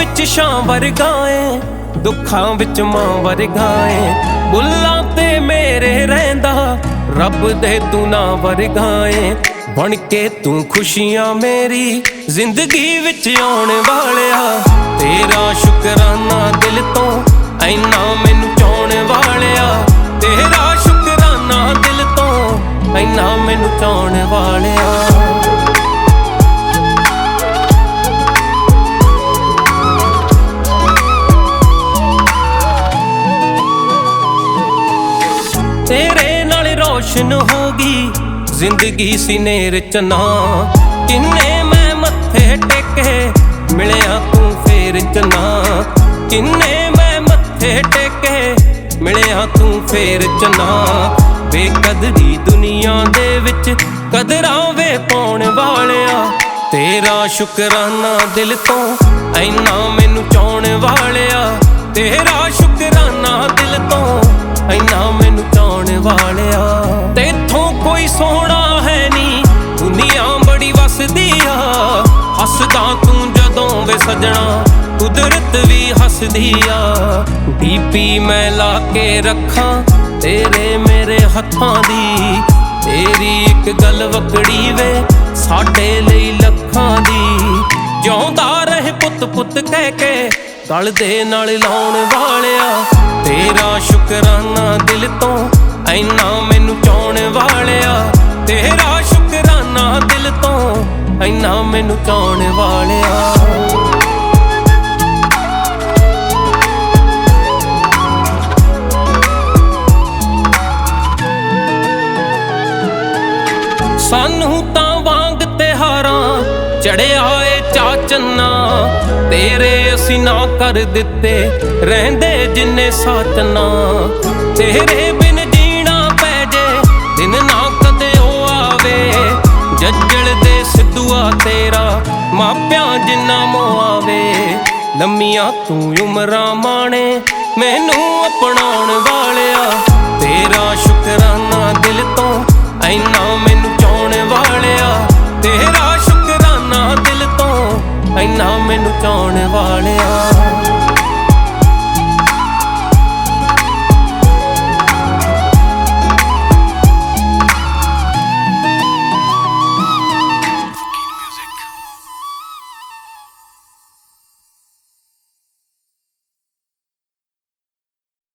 ਵਿੱਚ ਛਾਂ ਵਰਗਾ ਏ, ਦੁੱਖਾਂ ਵਿੱਚ ਮਾਂ ਵਰਗਾ ਏ। ਬੁੱਲਾਂ ਤੇ ਮੇਰੇ ਰਹਿੰਦਾ ਰੱਬ ਦੇ ਤੂੰ ਨਾ ਵਰਗਾ ਏ। ਬਣ ਕੇ ਤੂੰ ਖੁਸ਼ੀਆਂ ਮੇਰੀ ਜ਼ਿੰਦਗੀ ਵਿੱਚ ਆਉਣ ਵਾਲਿਆ। ਤੇਰਾ ਸ਼ੁਕਰਾਨਾ ਦਿਲ ਤੋਂ ਐਨਾ ਮੈਨੂੰ ਚਾਹੁਣ ਵਾਲਿਆ। ਤੇਰਾ ਸ਼ੁਕਰਾਨਾ ਦਿਲ ਤੋਂ ਐਨਾ ਮੈਨੂੰ ਚਾਹੁਣ ਵਾਲਿਆ। ਤੇਰੇ ਨਾਲ ਰੋਸ਼ਨ ਹੋ ਗਈ ਜ਼ਿੰਦਗੀ ਸੀਨੇ ਰਚਨਾ। ਕਿੰਨੇ ਮੈਂ ਮੱਥੇ ਟੇਕੇ ਮਿਲਿਆ ਤੂੰ ਫੇਰ ਚਨਾ। ਕਿੰਨੇ ਮੈਂ ਮੱਥੇ ਟੇਕੇ ਮਿਲਿਆ ਤੂੰ ਫੇਰ ਚਨਾ। ਬੇਕਦਰੀ ਦੁਨੀਆ ਦੇ ਵਿੱਚ ਕਦਰਾਂ ਵੇ ਪਾਉਣ ਵਾਲਿਆ। ਤੇਰਾ ਸ਼ੁਕਰਾਨਾ ਦਿਲ ਤੋਂ ਐਨਾ ਮੈਨੂੰ ਚਾਹੁਣ ਵਾਲਿਆ। ਤੇਰਾ ਸ਼ੁਕਰਾਨਾ ਦਿਲ ਤੋਂ ਐਨਾ ਮੈਨੂੰ ਚਾਹੁਣ ਵਾਲਿਆ। ਤੇਥੋਂ ਕੋਈ ਸੋਹਣਾ ਹੈ ਨੀ ਦੁਨੀਆ ਬੜੀ ਵਸਦੀ ਆ। ਹੱਸਦਾ ਤੂੰ ਜਦੋਂ ਵੇ ਸਜਣਾ ਕੁਦਰਤ ਵੀ ਹੱਸਦੀ ਆ। ਡੀਪੀ ਮੈਂ ਲਾ ਕੇ ਰੱਖਾਂ ਤੇਰੇ ਮੇਰੇ ਹੱਥਾਂ ਦੀ। ਤੇਰੀ ਇੱਕ ਗੱਲ ਵਕੜੀ ਵੇ ਸਾਡੇ ਲਈ ਲੱਖਾਂ ਦੀ। ਜਿਉਂਦਾ ਰਹੇ ਪੁੱਤ ਪੁੱਤ ਕਹਿ ਕੇ ਗਲ ਦੇ ਨਾਲ ਲਾਉਣ ਵਾਲਿਆ। ਤੇਰਾ ਸ਼ੁਕਰਾਨਾ ਦਿਲ ਤੋਂ ਐਨਾ ਮੈਨੂੰ ਚਾਹੁਣ ਵਾਲਿਆ। ਤੇਰਾ ਸ਼ੁਕਰਾਨਾ ਦਿਲ ਤੋਂ ਐਨਾ ਮੈਨੂੰ ਚਾਹੁਣ ਵਾਲਿਆ। ਸਾਨੂੰ ਤਾਂ ਵਾਂਗ ਤਿਉਹਾਰਾਂ ਚੜਿਆ ਏ ਚਾਚਨਾ। ਤੇਰੇ ਅਸੀਂ ਨਾ ਕਰ ਦਿੱਤੇ ਰਹਿੰਦੇ ਜਿੰਨੇ ਸਾਚਨਾ। ਤੇਰੇ ਬਿਨ ਜੀਣਾ ਪੈ ਜੇ ਦਿਨ ਨਾ ਕਦੇ ਉਹ ਆਵੇ। ਜੱਜਲ ਦੇ ਸਿੱਧੂਆ ਤੇਰਾ ਮਾਪਿਆਂ ਜਿੰਨਾ ਮੋਹ ਆਵੇ। ਲੰਮੀਆਂ ਤੂੰ ਉਮਰਾਂ ਮਾਣੇ ਮੈਨੂੰ ਅਪਣਾਉਣ ਵਾਲਿਆ। ਤੇਰਾ ਸ਼ੁਕਰਾਨਾ ਦਿਲ ਤੋਂ ਐਨਾ ਮੈਨੂੰ ਚਾਹੁਣ ਵਾਲਿਆ। ਤੇਰਾ ਸ਼ੁਕਰਾਨਾ ਦਿਲ ਤੋਂ ਐਨਾ ਮੈਨੂੰ ਚਾਹੁਣ ਵਾਲਿਆ।